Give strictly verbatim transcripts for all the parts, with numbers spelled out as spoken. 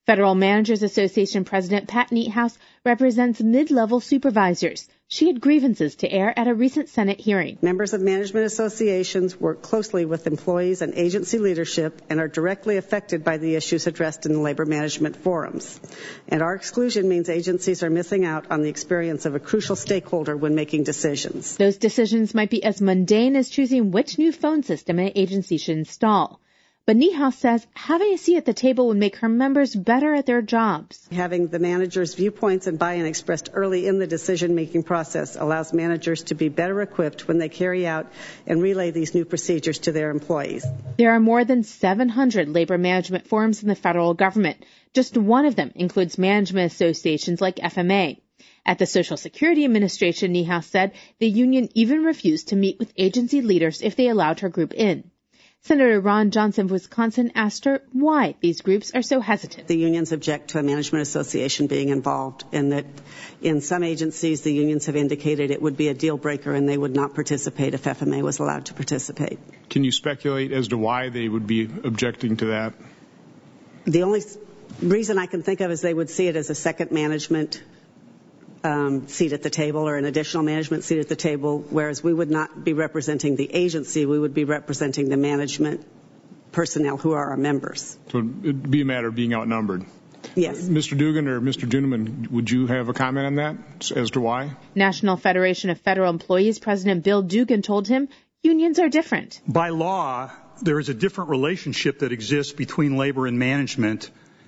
Federal Managers Association President Pat Neathouse represents mid-level supervisors. She had grievances to air at a recent Senate hearing. Members of management associations work closely with employees and agency leadership and are directly affected by the issues addressed in the labor management forums. And our exclusion means agencies are missing out on the experience of a crucial stakeholder when making decisions. Those decisions might be as mundane as choosing which new phone system an agency should install. But Neathouse says having a seat at the table would make her members better at their jobs. Having the managers' viewpoints and buy-in expressed early in the decision-making process allows managers to be better equipped when they carry out and relay these new procedures to their employees. There are more than seven hundred labor management forums in the federal government. Just one of them includes management associations like F M A. At the Social Security Administration, Neathouse said the union even refused to meet with agency leaders if they allowed her group in. Senator Ron Johnson of Wisconsin asked her why these groups are so hesitant. The unions object to a management association being involved, and that in some agencies the unions have indicated it would be a deal breaker and they would not participate if F M A was allowed to participate. Can you speculate as to why they would be objecting to that? The only reason I can think of is they would see it as a second management Um, seat at the table or an additional management seat at the table, whereas we would not be representing the agency, we would be representing the management personnel who are our members. So it would be a matter of being outnumbered. Yes. Mister Dugan or Mister Duneman, would you have a comment on that as to why? National Federation of Federal Employees President Bill Dugan told him unions are different. By law, there is a different relationship that exists between labor and management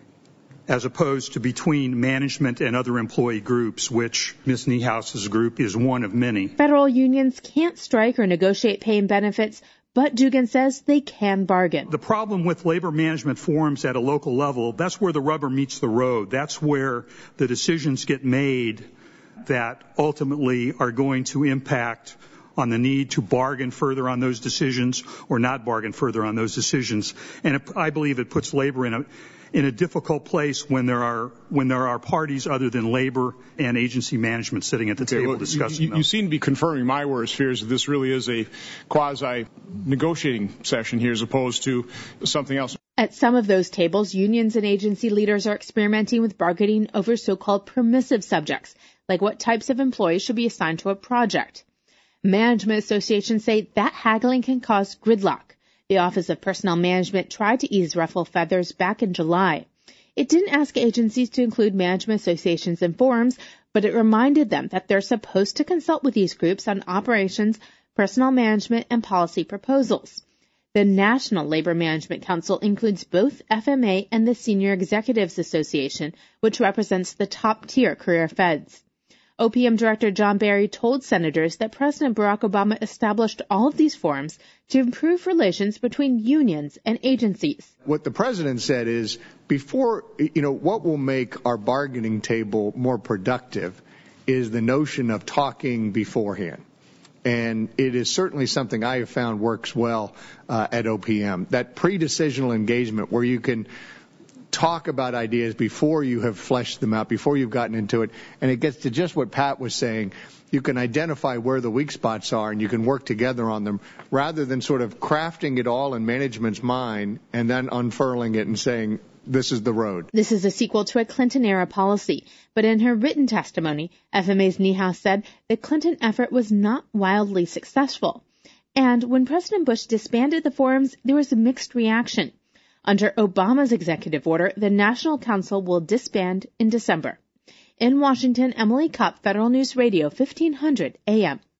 as opposed to between management and other employee groups, which Miz Niehouse's group is one of many. Federal unions can't strike or negotiate pay and benefits, but Dugan says they can bargain. The problem with labor management forums at a local level, that's where the rubber meets the road. That's where the decisions get made that ultimately are going to impact on the need to bargain further on those decisions or not bargain further on those decisions. And it, I believe it puts labor in a in a difficult place when there are when there are parties other than labor and agency management sitting at the okay, table well, discussing you, them. You seem to be confirming my worst fears that this really is a quasi-negotiating session here as opposed to something else. At some of those tables, unions and agency leaders are experimenting with bargaining over so-called permissive subjects, like what types of employees should be assigned to a project. Management associations say that haggling can cause gridlock. The Office of Personnel Management tried to ease ruffle feathers back in July. It didn't ask agencies to include management associations in forums, but it reminded them that they're supposed to consult with these groups on operations, personnel management, and policy proposals. The National Labor Management Council includes both F M A and the Senior Executives Association, which represents the top-tier career feds. O P M Director John Barry told senators that President Barack Obama established all of these forums to improve relations between unions and agencies. What the president said is, before, you know, what will make our bargaining table more productive is the notion of talking beforehand. And it is certainly something I have found works well uh, at O P M. That pre-decisional engagement where you can talk about ideas before you have fleshed them out, before you've gotten into it. And it gets to just what Pat was saying. You can identify where the weak spots are and you can work together on them rather than sort of crafting it all in management's mind and then unfurling it and saying, this is the road. This is a sequel to a Clinton-era policy. But in her written testimony, F M A's Neathouse said the Clinton effort was not wildly successful. And when President Bush disbanded the forums, there was a mixed reaction. Under Obama's executive order, the National Council will disband in December. In Washington, Emily Kopp, Federal News Radio, fifteen hundred A M.